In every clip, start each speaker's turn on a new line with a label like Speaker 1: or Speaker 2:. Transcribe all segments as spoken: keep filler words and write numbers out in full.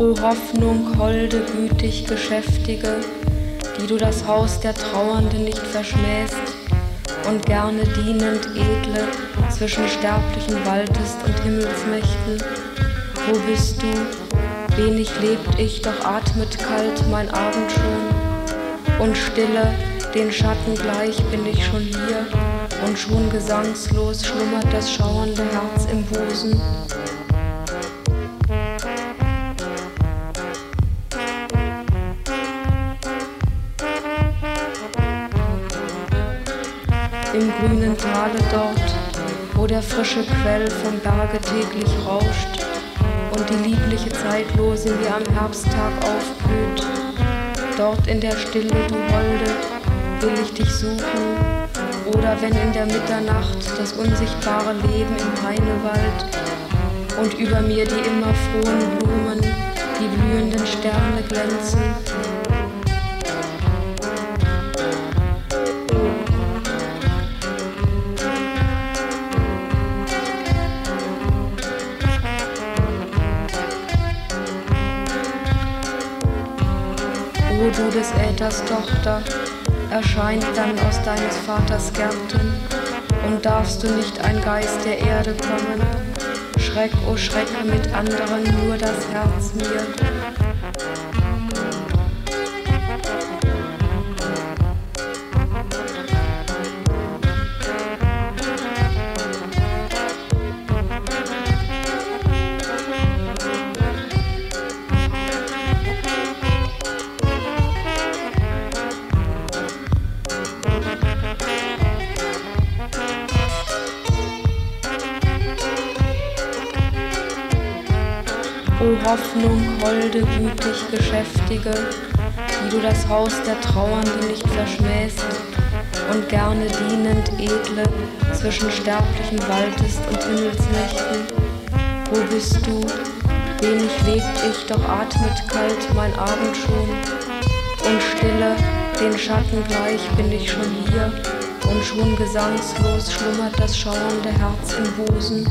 Speaker 1: O Hoffnung, holde, gütig, geschäftige, die du das Haus der Trauernden nicht verschmähst und gerne dienend edle zwischen Sterblichen waltest und Himmelsmächten. Wo bist du? Wenig lebt ich, doch atmet kalt mein Abend schon. Und stille, den Schatten gleich bin ich schon hier, und schon gesangslos schlummert das schauernde Herz im Busen. Im grünen Tale dort, wo der frische Quell vom Berge täglich rauscht und die liebliche Zeitlose wie am Herbsttag aufblüht, dort in der Stille, du Holde, will ich dich suchen, oder wenn in der Mitternacht das unsichtbare Leben im Heinewald und über mir die immer frohen Blumen, die blühenden Sterne glänzen. O du des Äthers Tochter, erscheint dann aus deines Vaters Gärten, und darfst du nicht ein Geist der Erde kommen, Schreck, o schrecke mit anderen nur das Herz mir. O Hoffnung, holde, gütig, geschäftige, die du das Haus der Trauernden nicht verschmähst und gerne dienend edle zwischen Sterblichen waltest und Himmelsmächten. Wo bist du? Wenig lebt ich, doch atmet kalt mein Abend schon. Und stille, den Schatten gleich bin ich schon hier, und schon gesangslos schlummert das schauernde Herz im Busen.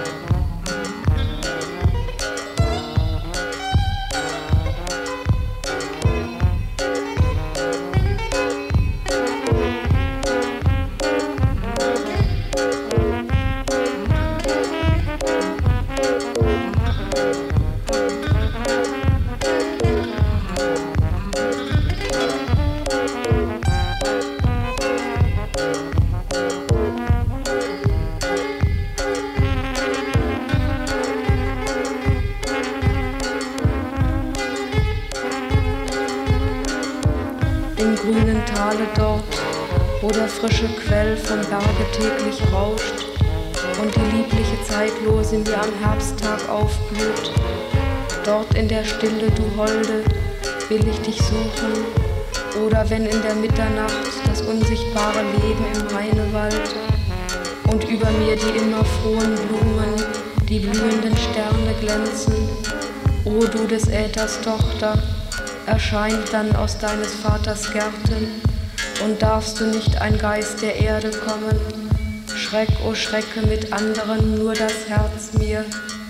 Speaker 1: Im grünen Tale dort, wo der frische Quell vom Berge täglich rauscht und die liebliche Zeitlose wie am Herbsttag aufblüht, dort in der Stille, du Holde, will ich dich suchen, oder wenn in der Mitternacht das unsichtbare Leben im Heinewald und über mir die immer frohen Blumen, die blühenden Sterne glänzen. O du des Äthers Tochter, erscheint dann aus deines Vaters Gärten, und darfst du nicht ein Geist der Erde kommen, Schreck, o schrecke mit anderen nur das Herz mir.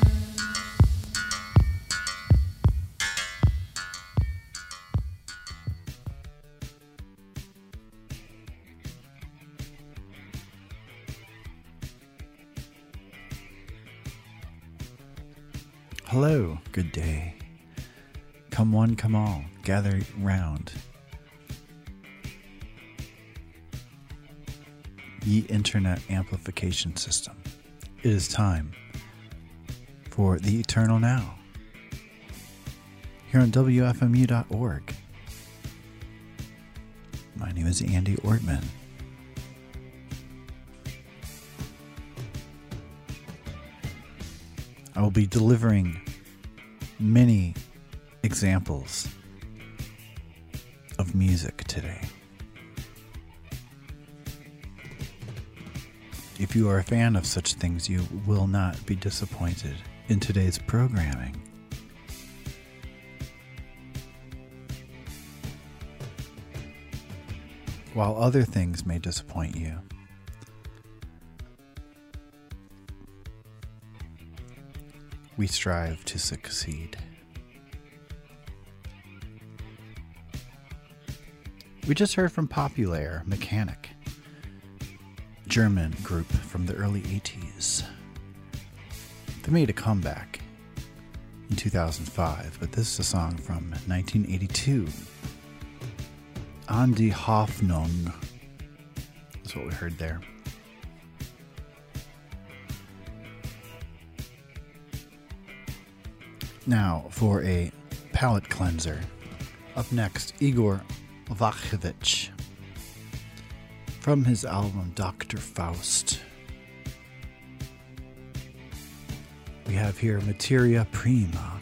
Speaker 2: Hello, good day. Come one, come all, gather round. Ye Internet Amplification System. It is time for The Eternal Now here on W F M U dot org. My name is Andy Ortman. I will be delivering many examples of music today. If you are a fan of such things, you will not be disappointed in today's programming. While other things may disappoint you, we strive to succeed. We just heard from Populaire Mechanic, German group from the early eighties. They made a comeback in two thousand five, but this is a song from nineteen eighty-two. An die Hoffnung. That's what we heard there. Now for a palate cleanser. Up next, Igor Vachevich from his album Doctor Faust. We have here Materia Prima.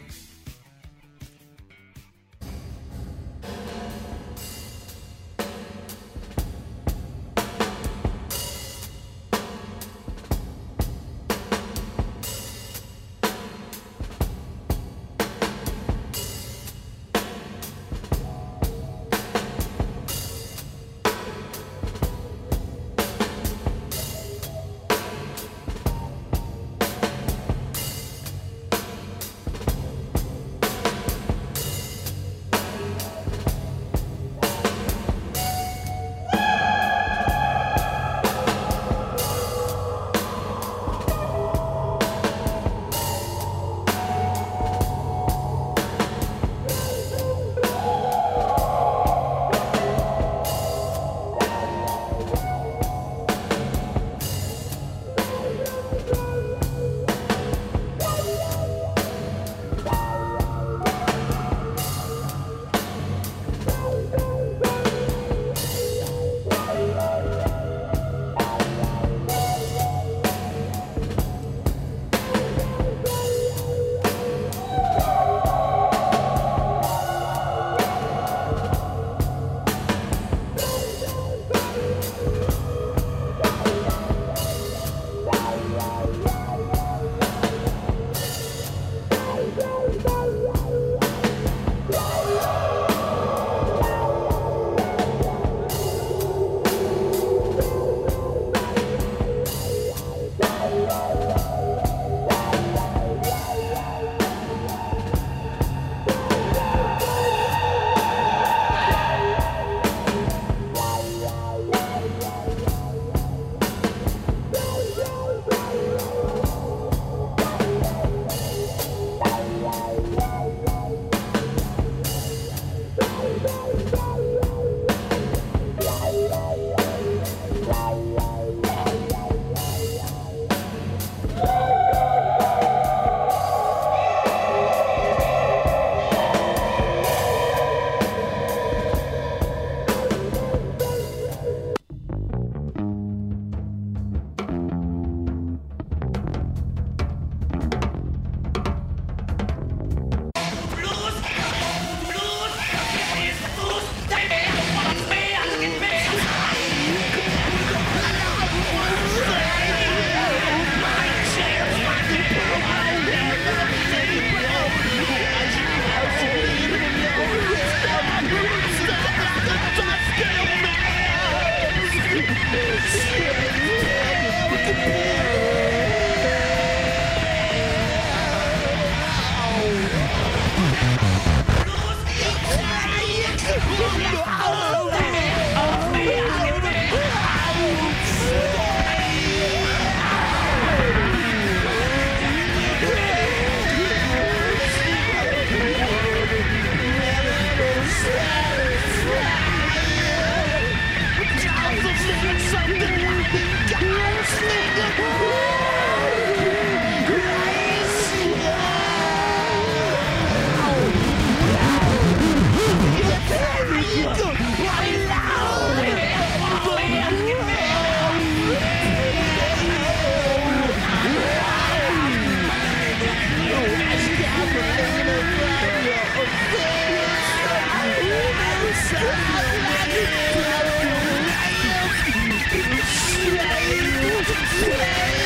Speaker 3: Yeah.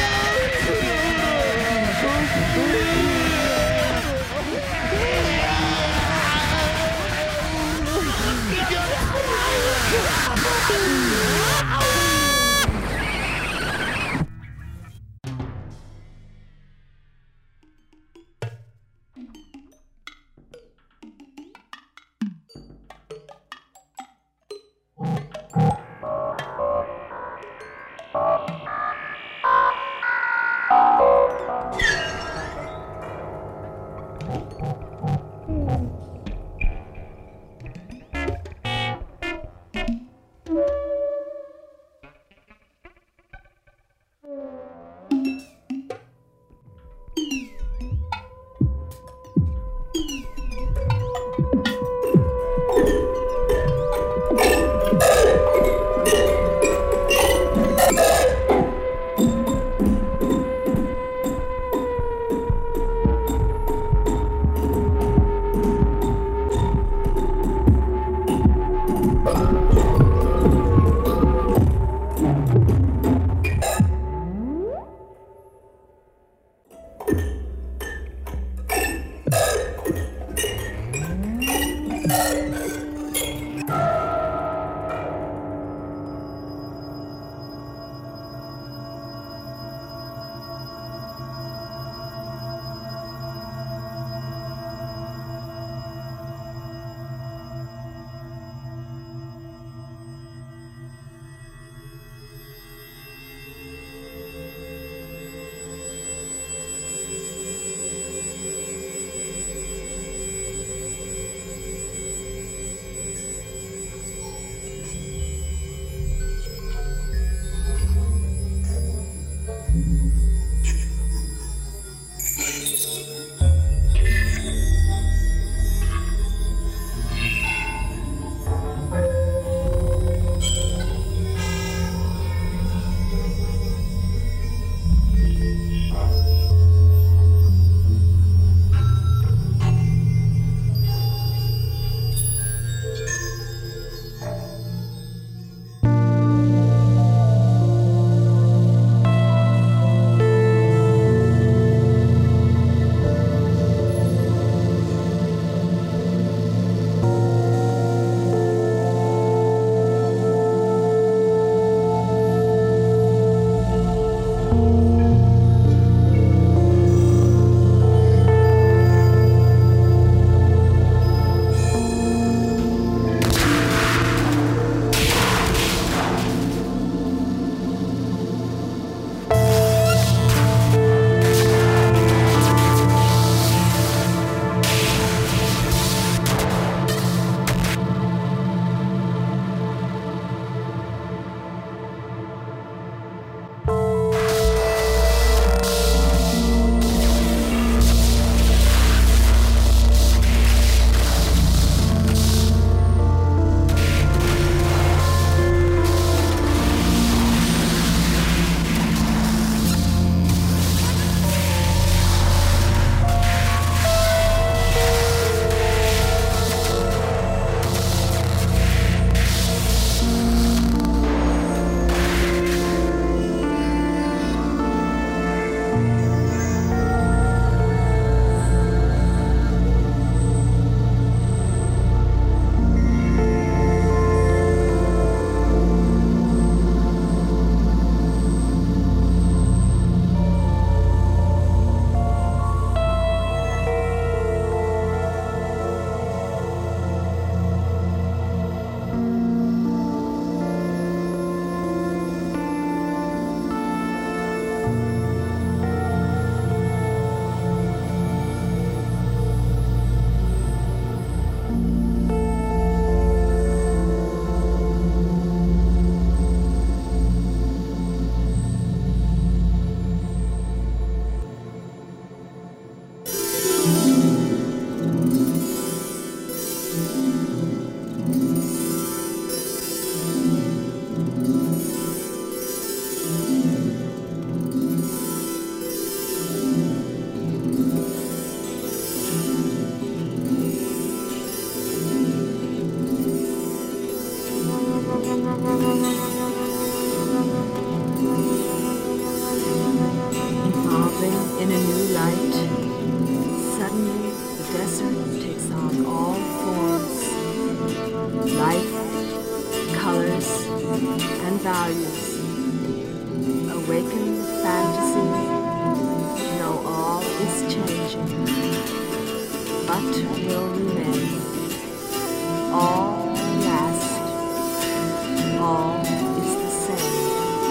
Speaker 3: values, awaken fantasies, know all is changing, but will remain. All last, all is the same,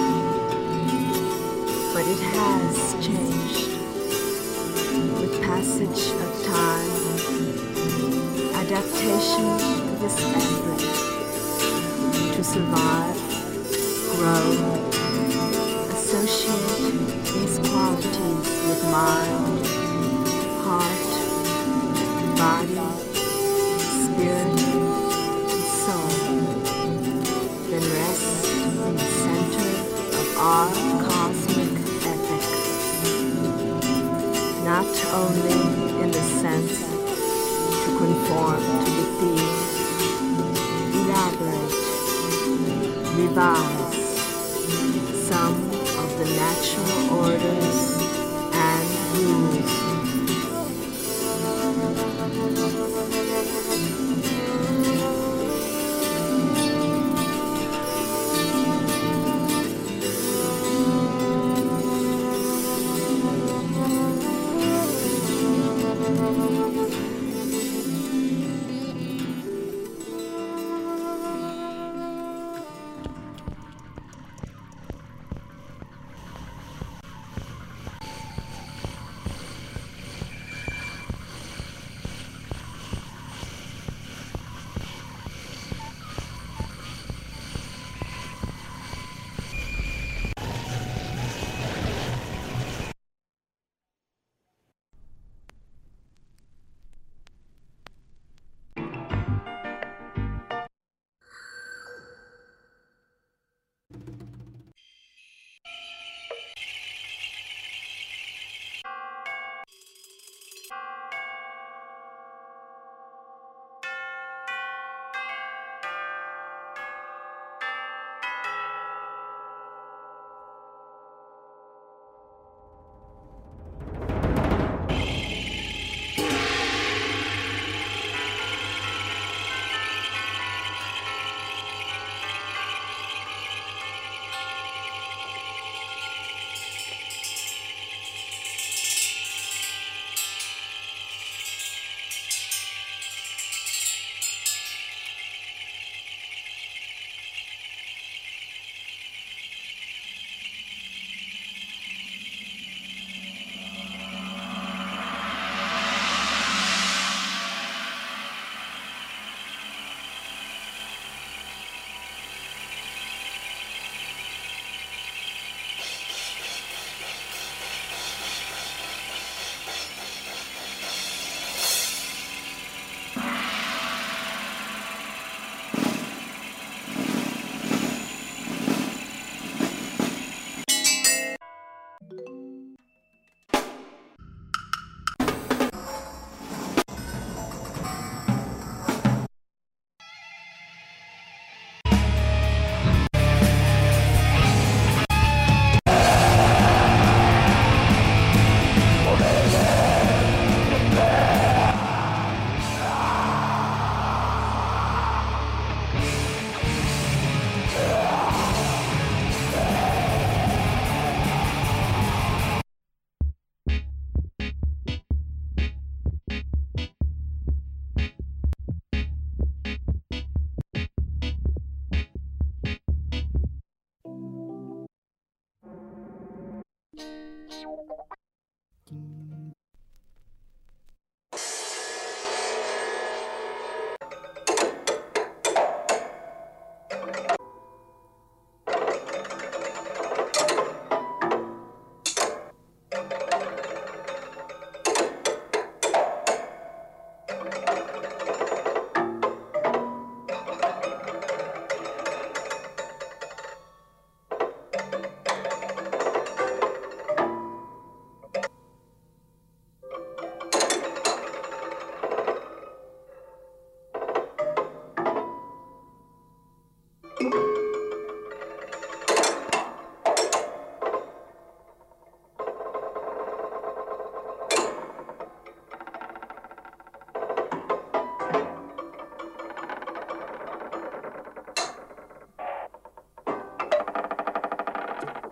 Speaker 3: but it has changed with passage of time, adaptation to this effort to survive, grow, associate these qualities with mind, heart, body, spirit, and soul, then rest in the center of our cosmic epic, not only in the sense to conform to the theme, elaborate, revise some of the natural orders and rules.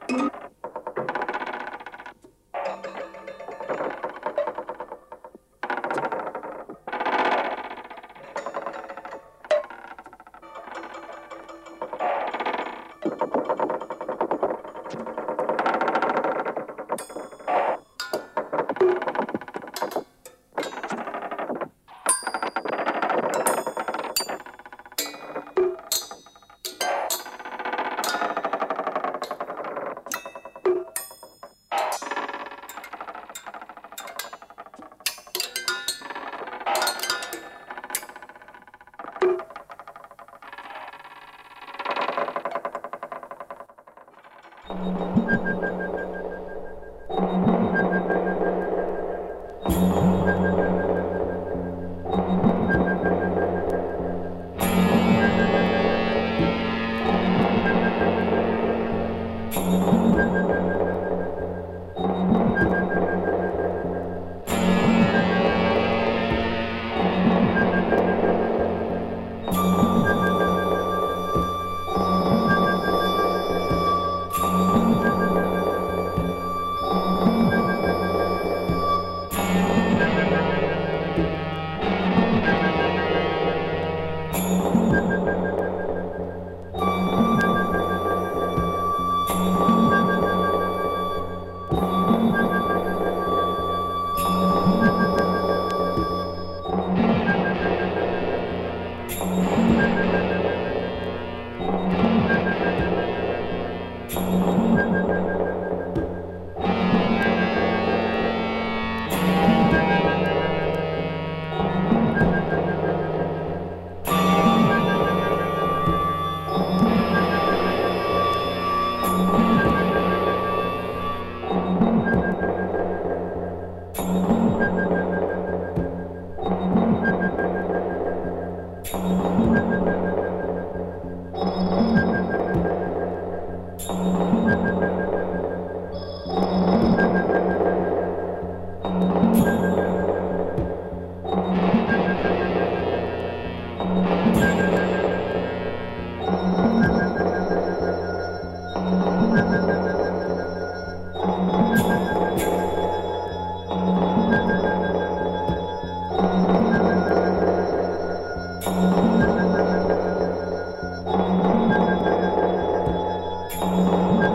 Speaker 4: Thank you.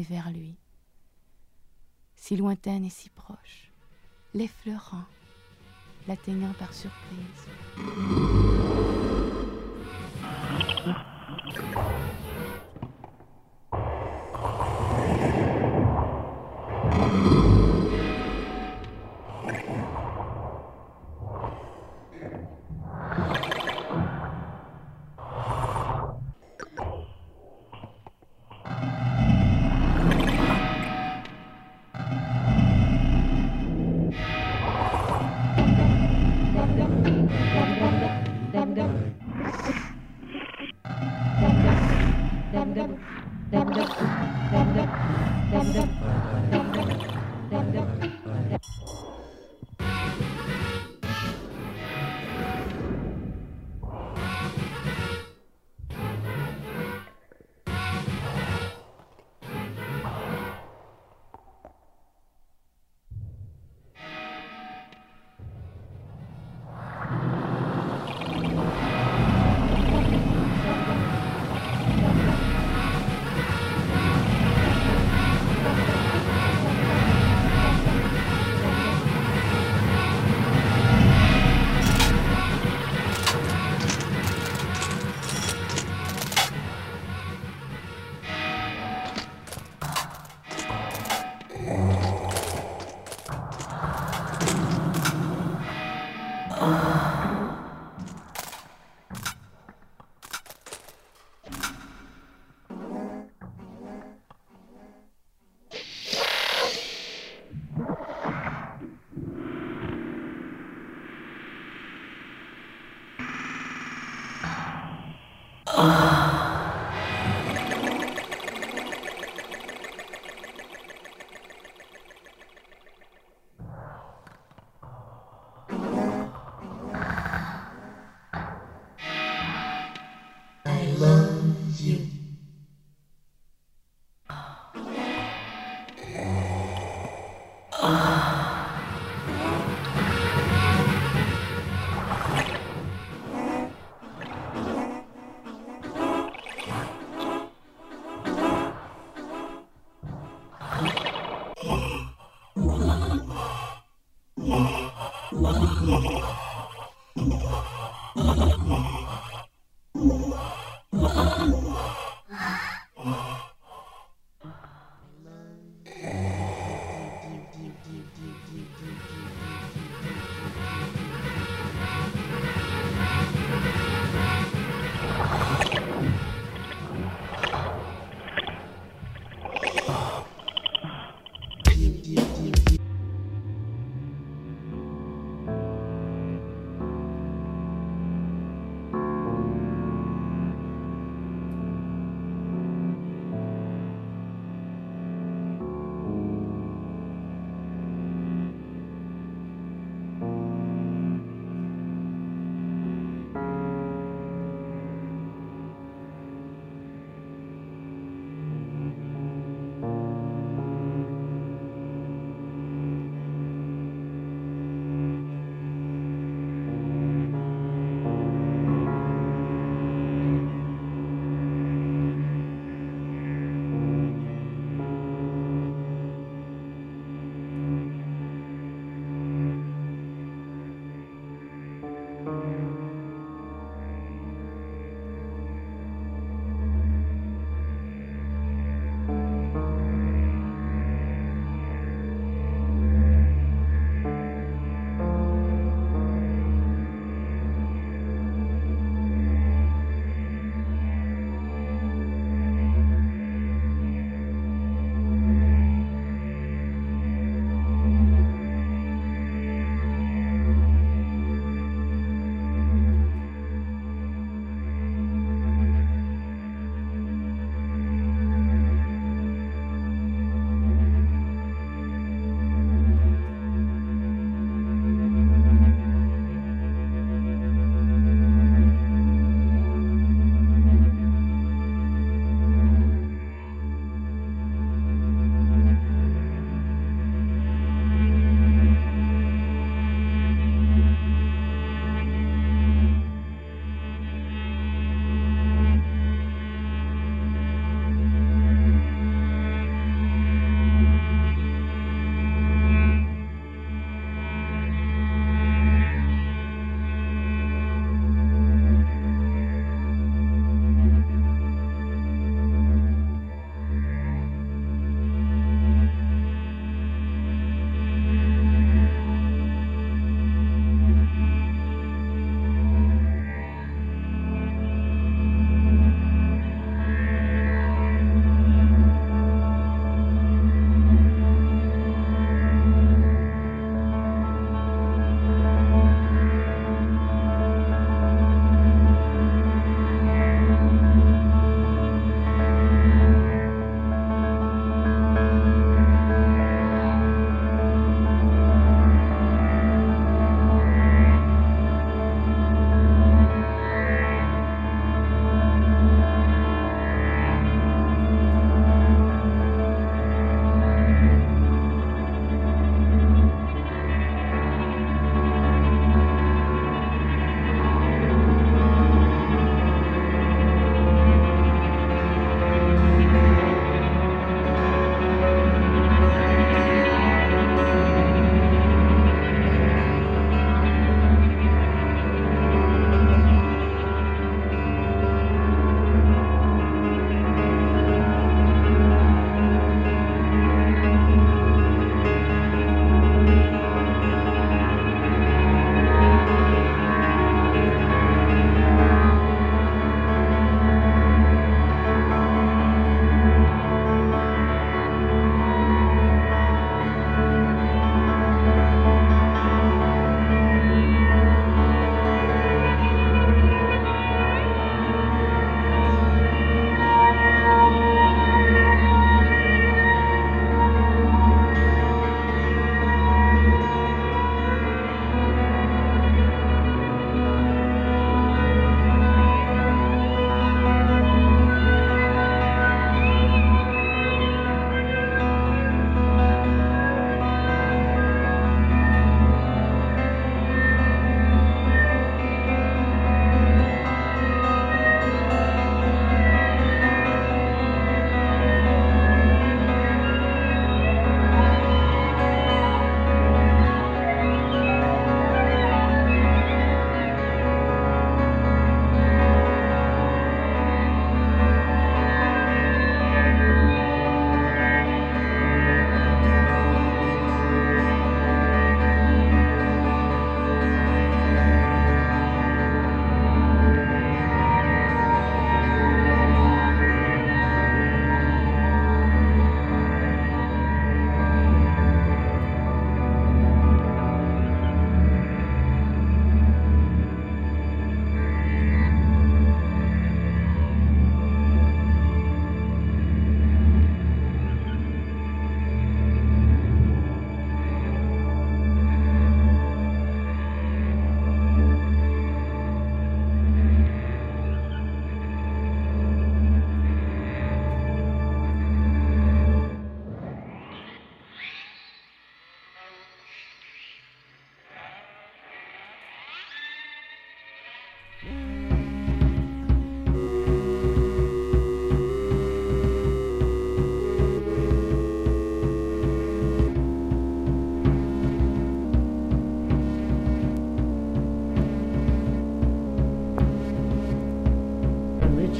Speaker 4: tournée vers lui, si lointaine et si proche, l'effleurant, l'atteignant par surprise.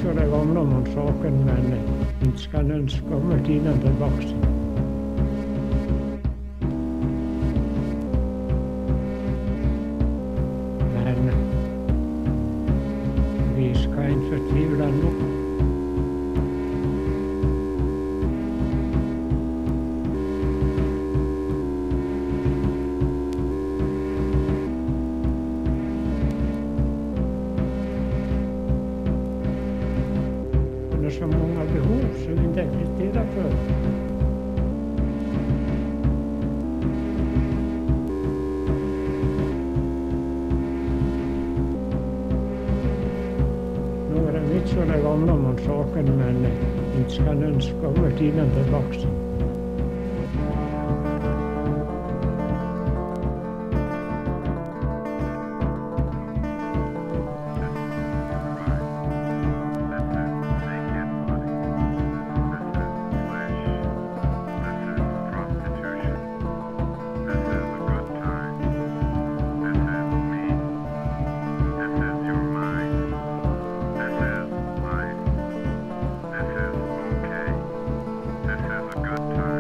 Speaker 5: så det gamla om saken, men inte ska önska om tiden tillbaka. Men vi ska inte förtvivla nog. Så många behov som vi inte existerar för. Några mitt så det gamla om saken, men inte ska önska om tiden tillbaka.
Speaker 6: Good time.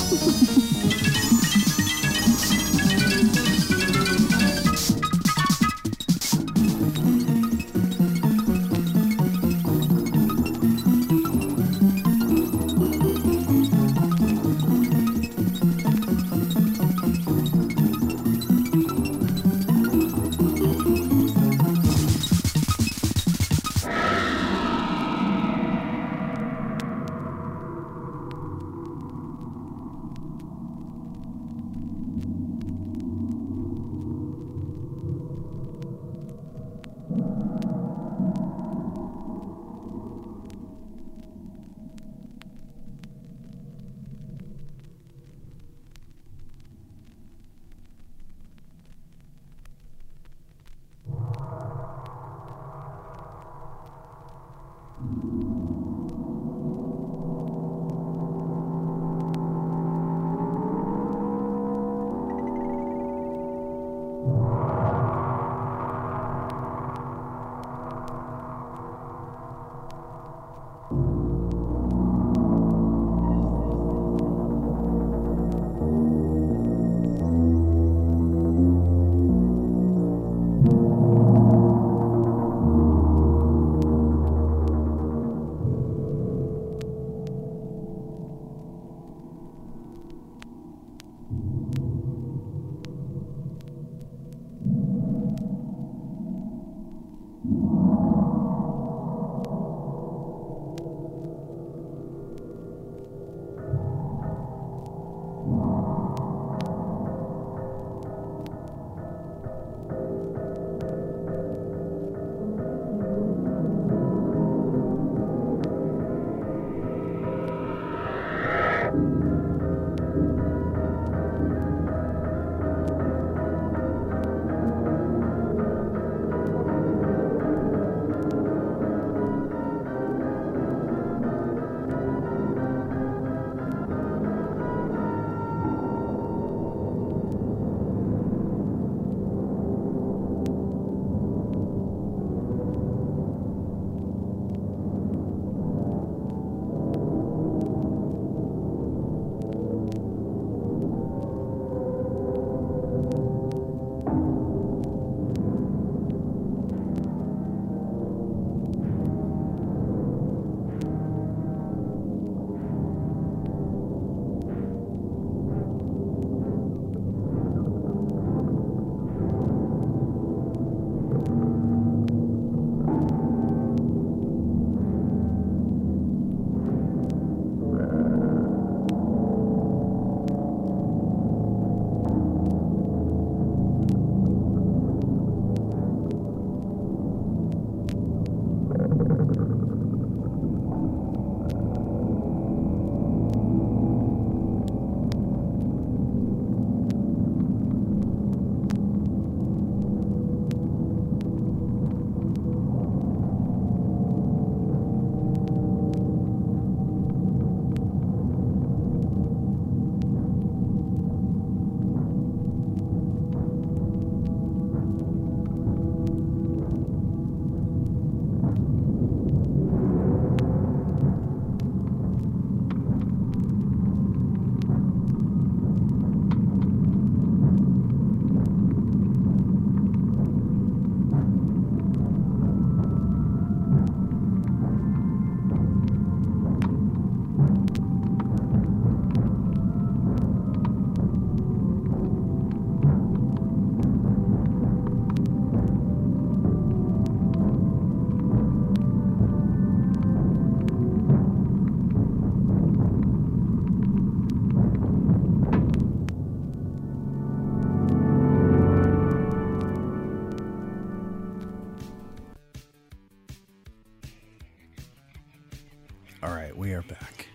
Speaker 2: All right, we are back.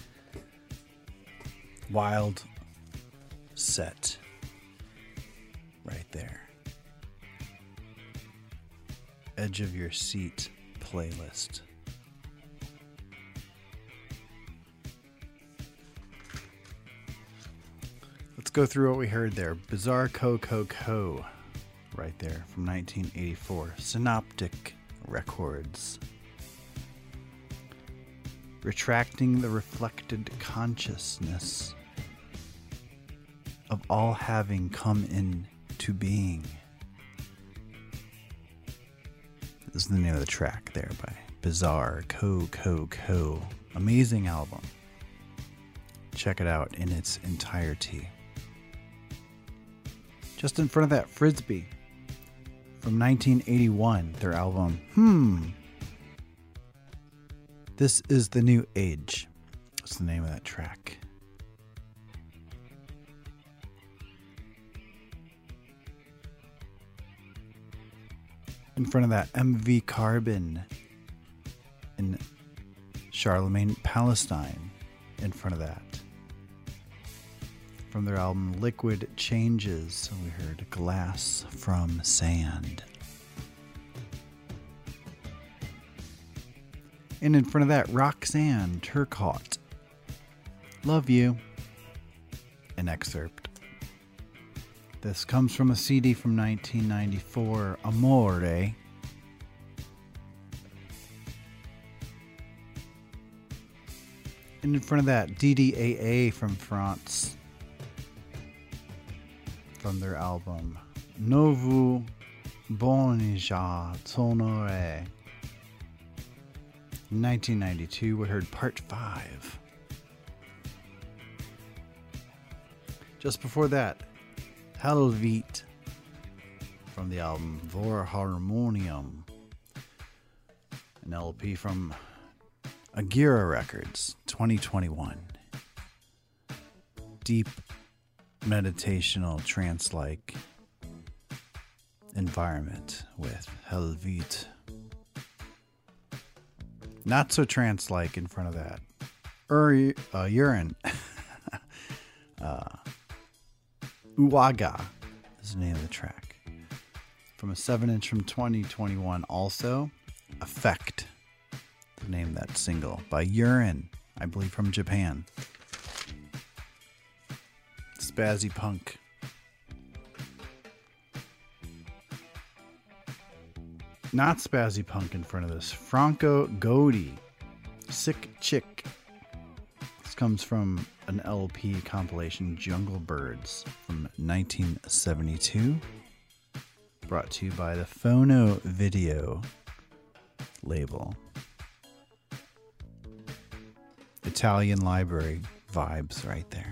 Speaker 2: Wild set right there. Edge of your seat playlist. Let's go through what we heard there. Bizarre Co Co Co right there from nineteen eighty-four. Synoptic Records. Retracting the Reflected Consciousness of all having come into being. This is the name of the track there by Bizarre Co Co Co. Amazing album. Check it out in its entirety. Just in front of that, Frisbee from nineteen eighty-one, their album Hmm. This is the New Age. What's the name of that track? In front of that, M V Carbon in Charlemagne, Palestine. In front of that, from their album Liquid Changes, we heard Glass from Sand. And in front of that, Roxanne Turcotte, Love You, an excerpt. This comes from a C D from nineteen ninety-four, Amore. And in front of that, D D A A from France, from their album Nouveau Bonjour Tonore. In nineteen ninety-two, we heard Part five. Just before that, Helvete from the album Vor Harmonium, an L P from Agira Records, twenty twenty-one. Deep, meditational, trance-like environment with Helvete. Not so trance-like in front of that. Ur- uh, urine. uh, Uwaga is the name of the track. From a seven inch from twenty twenty-one also. Effect, the name of that single, by Urine, I believe from Japan. Spazzy Punk. Not Spazzy Punk in front of this. Franco Godi, Sick Chick. This comes from an L P compilation, Jungle Birds, from nineteen seventy-two. Brought to you by the Phono Video label. Italian library vibes right there.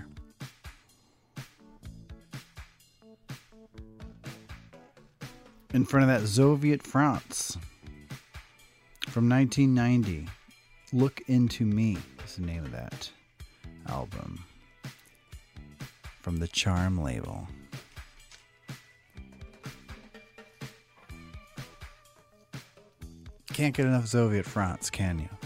Speaker 2: In front of that, Soviet France from nineteen ninety. Look Into Me is the name of that album from the Charm label. Can't get enough Soviet France, can you?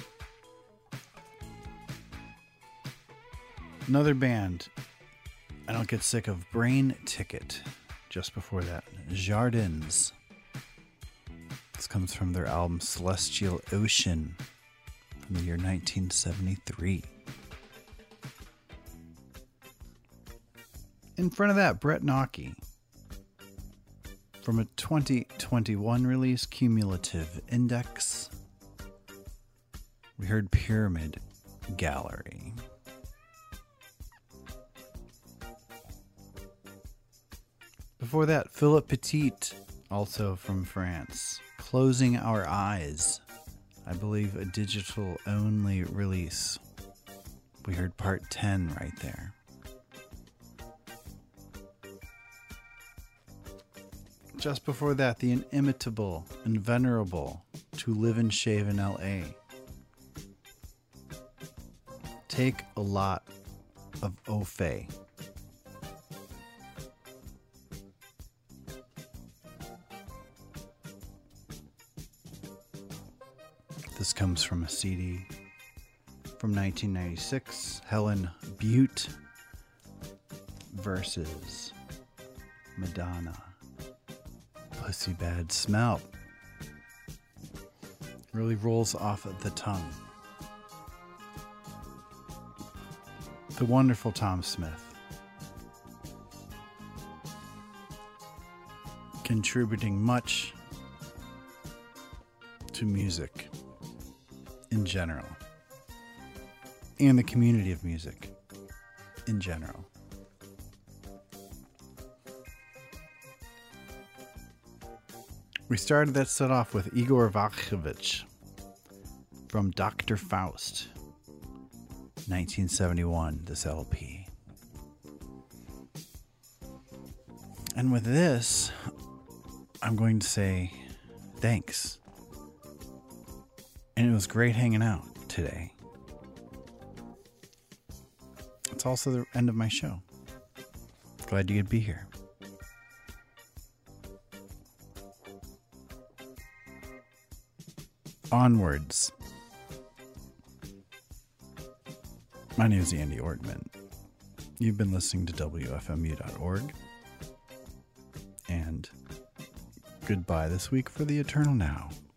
Speaker 2: Another band I don't get sick of, Brain Ticket. Just before that, Jardins. This comes from their album Celestial Ocean from the year nineteen seventy-three. In front of that, Brett Nocky. From a twenty twenty-one release, Cumulative Index, we heard Pyramid Gallery. Before that, Philip Petit, also from France, Closing Our Eyes, I believe a digital-only release. We heard part ten right there. Just before that, the inimitable and venerable To Live and Shave in L A. Take a Lot of Ofe. This comes from a C D from nineteen ninety-six, Helen Butte versus Madonna. Pussy Bad Smell. Really rolls off the tongue. The wonderful Tom Smith. Contributing much to music in general. And the community of music in general. We started that set off with Igor Vakhovich from Doctor Faust, nineteen seventy-one, this L P. And with this, I'm going to say thanks. And it was great hanging out today. It's also the end of my show. Glad you could be here. Onwards. My name is Andy Ortman. You've been listening to W F M U dot org. And goodbye this week for the eternal now.